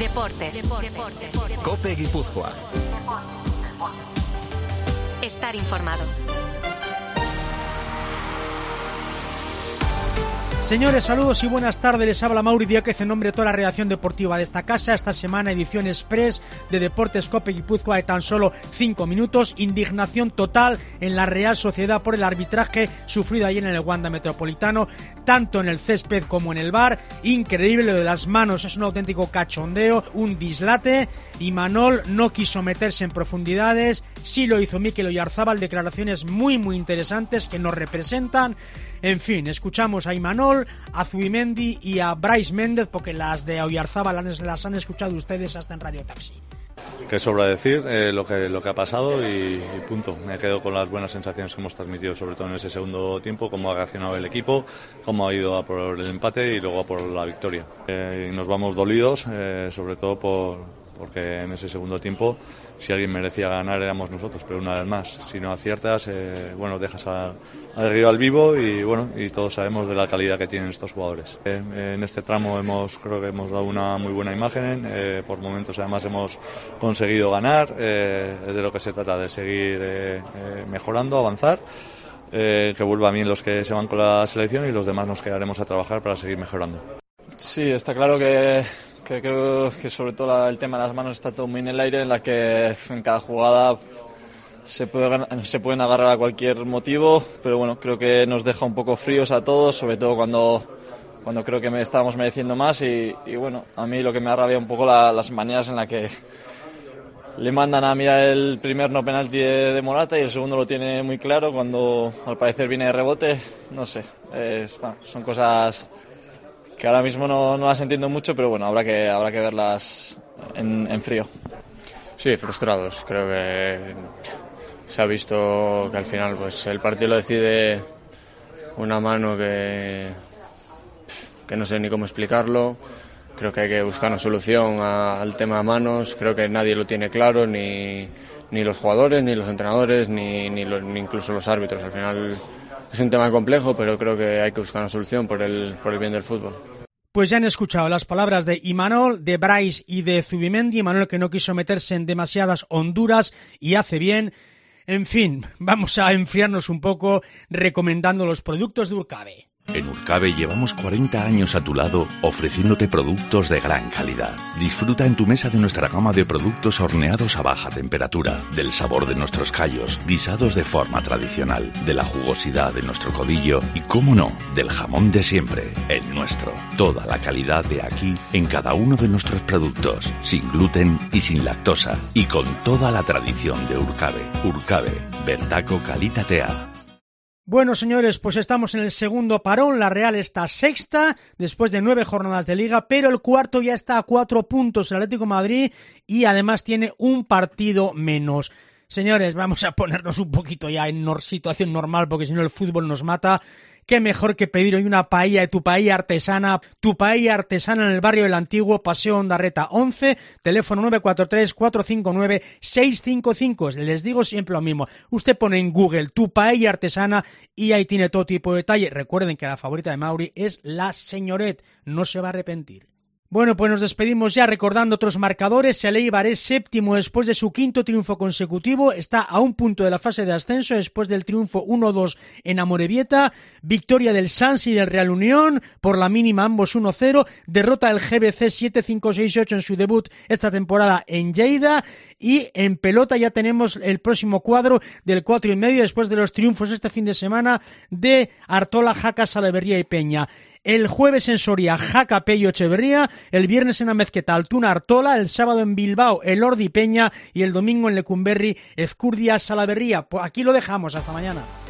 Deportes. COPE Guipúzcoa. Estar informado. Señores, saludos y buenas tardes. Les habla Mauri Diáquez en nombre de toda la redacción deportiva de esta casa. Esta semana edición express de Deportes COPE Guipúzcoa de tan solo 5 minutos. Indignación total en la Real Sociedad por el arbitraje sufrido ayer en el Wanda Metropolitano, tanto en el césped como en el bar. Increíble lo de las manos, es un auténtico cachondeo, un dislate. Imanol no quiso meterse en profundidades, sí lo hizo Mikel Oyarzábal, declaraciones muy interesantes que nos representan. En fin, escuchamos a Imanol, a Zubimendi y a Brais Méndez, porque las de Oyarzábal las han escuchado ustedes hasta en Radio Taxi. Que sobra decir lo que ha pasado y punto. Me quedo con las buenas sensaciones que hemos transmitido, sobre todo en ese segundo tiempo, cómo ha reaccionado el equipo, cómo ha ido a por el empate y luego a por la victoria. Y nos vamos dolidos, sobre todo porque en ese segundo tiempo, si alguien merecía ganar éramos nosotros, pero una vez más, si no aciertas, dejas al rival vivo y todos sabemos de la calidad que tienen estos jugadores. En este tramo creo que hemos dado una muy buena imagen, por momentos además hemos conseguido ganar, es de lo que se trata, de seguir mejorando, avanzar, que vuelvan bien los que se van con la selección y los demás nos quedaremos a trabajar para seguir mejorando. Sí, está claro que creo que sobre todo el tema de las manos está todo muy en el aire, en la que en cada jugada se pueden agarrar a cualquier motivo, pero bueno, creo que nos deja un poco fríos a todos, sobre todo cuando creo que estábamos mereciendo más y bueno, a mí lo que me ha rabiado un poco las maneras en las que le mandan a mirar el primer no penalti de Morata y el segundo lo tiene muy claro cuando al parecer viene de rebote, no sé, son cosas que ahora mismo no las entiendo mucho, pero bueno, habrá que verlas en frío. Sí, frustrados. Creo que se ha visto que al final pues el partido lo decide una mano que no sé ni cómo explicarlo. Creo que hay que buscar una solución al tema de manos. Creo que nadie lo tiene claro, ni los jugadores, ni los entrenadores, ni incluso los árbitros. Al final es un tema complejo, pero creo que hay que buscar una solución por el bien del fútbol. Pues ya han escuchado las palabras de Imanol, de Brais y de Zubimendi. Imanol que no quiso meterse en demasiadas honduras y hace bien. En fin, vamos a enfriarnos un poco recomendando los productos de Urcabe. En Urcabe llevamos 40 años a tu lado ofreciéndote productos de gran calidad. Disfruta en tu mesa de nuestra gama de productos horneados a baja temperatura, del sabor de nuestros callos, guisados de forma tradicional, de la jugosidad de nuestro codillo y, cómo no, del jamón de siempre, el nuestro. Toda la calidad de aquí en cada uno de nuestros productos, sin gluten y sin lactosa, y con toda la tradición de Urcabe. Urcabe, Bertaco Kalitatea. Bueno, señores, pues estamos en el segundo parón. La Real está sexta después de 9 jornadas de Liga, pero el cuarto ya está a 4 puntos el Atlético de Madrid y además tiene un partido menos. Señores, vamos a ponernos un poquito ya en situación normal porque si no el fútbol nos mata. Qué mejor que pedir hoy una paella de tu paella artesana en el barrio del Antiguo, Paseo Ondarreta 11, teléfono 943-459-655. Les digo siempre lo mismo, usted pone en Google tu paella artesana y ahí tiene todo tipo de detalle. Recuerden que la favorita de Mauri es la Señoret, no se va a arrepentir. Bueno, pues nos despedimos ya recordando otros marcadores. El Eibar es séptimo después de su quinto triunfo consecutivo. Está a un punto de la fase de ascenso después del triunfo 1-2 en Amorebieta. Victoria del Sansi y del Real Unión, por la mínima ambos 1-0. Derrota del GBC 7-5-6-8 en su debut esta temporada en Lleida. Y en pelota ya tenemos el próximo cuadro del 4,5 después de los triunfos este fin de semana de Artola, Jaca, Salaverría y Peña. El jueves en Soria, Jaca, Pello, Echeverría. El viernes en Amezqueta, Altuna, Artola. El sábado en Bilbao, Elordi, Peña. Y el domingo en Lecumberri, Ezcurdia, Salaverría. Pues aquí lo dejamos. Hasta mañana.